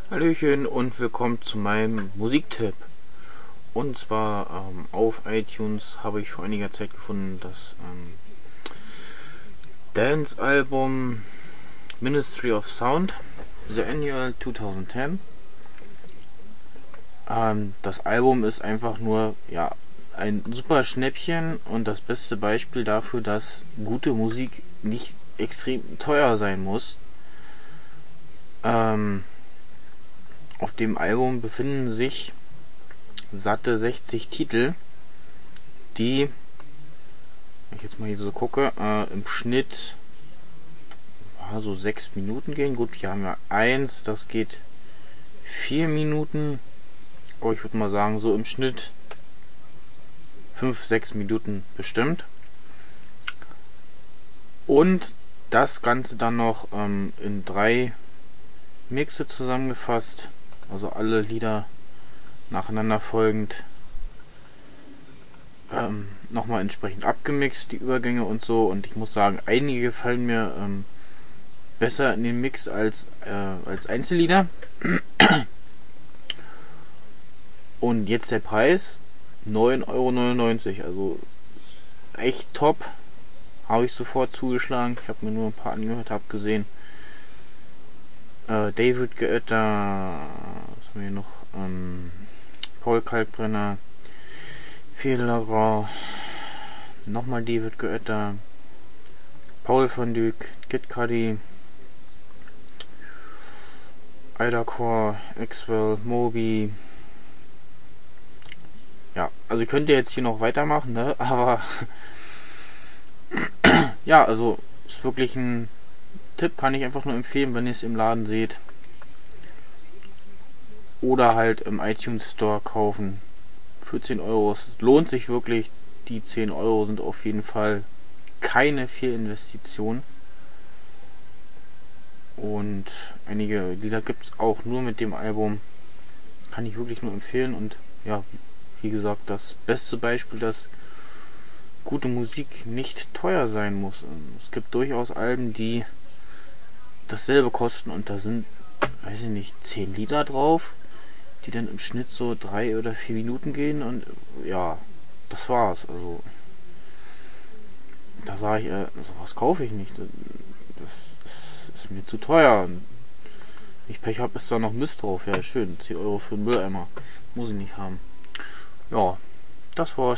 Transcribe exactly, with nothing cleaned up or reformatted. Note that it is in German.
Hallöchen und willkommen zu meinem Musiktipp. Und zwar ähm, auf iTunes habe ich vor einiger Zeit gefunden das ähm, Dance-Album Ministry of Sound, The Annual zwanzig zehn. Ähm, das Album ist einfach nur ja ein super Schnäppchen und das beste Beispiel dafür, dass gute Musik nicht extrem teuer sein muss. Ähm, auf dem Album befinden sich satte sechzig Titel, die, wenn ich jetzt mal hier so gucke, äh, im Schnitt ja, so sechs Minuten gehen. Gut, hier haben wir eins, das geht vier Minuten, aber ich würde mal sagen, so im Schnitt fünf, sechs Minuten bestimmt. Und das Ganze dann noch ähm, in drei Mixe zusammengefasst, also alle Lieder nacheinander folgend ähm, nochmal entsprechend abgemixt, die Übergänge und so. Und ich muss sagen, einige gefallen mir ähm, besser in den Mix als, äh, als Einzellieder. Und jetzt der Preis, neun Euro neunundneunzig, also echt top. Habe ich sofort zugeschlagen. Ich habe mir nur ein paar angehört, habe gesehen. Äh, David Guetta, was haben wir hier noch? Ähm, Paul Kalkbrenner, Phil Lagrange, nochmal David Guetta, Paul van Dyk, Kid Cudi, Ida Core, Axwell, Moby. Ja, also könnt ihr jetzt hier noch weitermachen, ne? Aber ja, also ist wirklich ein Tipp, kann ich einfach nur empfehlen, wenn ihr es im Laden seht. Oder halt im iTunes Store kaufen. Für zehn Euro. Es lohnt sich wirklich. Die zehn Euro sind auf jeden Fall keine Fehlinvestition. Und einige Lieder gibt es auch nur mit dem Album. Kann ich wirklich nur empfehlen. Und ja, wie gesagt, das beste Beispiel, dass gute Musik nicht teuer sein muss. Es gibt durchaus Alben, die dasselbe kosten und da sind, weiß ich nicht, zehn Lieder drauf, die dann im Schnitt so drei oder vier Minuten gehen und ja, das war's. Also da sage ich, äh, sowas kaufe ich nicht. Das, das ist mir zu teuer. Wenn ich Pech habe, ist da noch Mist drauf. Ja, schön. zehn Euro für einen Mülleimer. Muss ich nicht haben. Ja, das war's.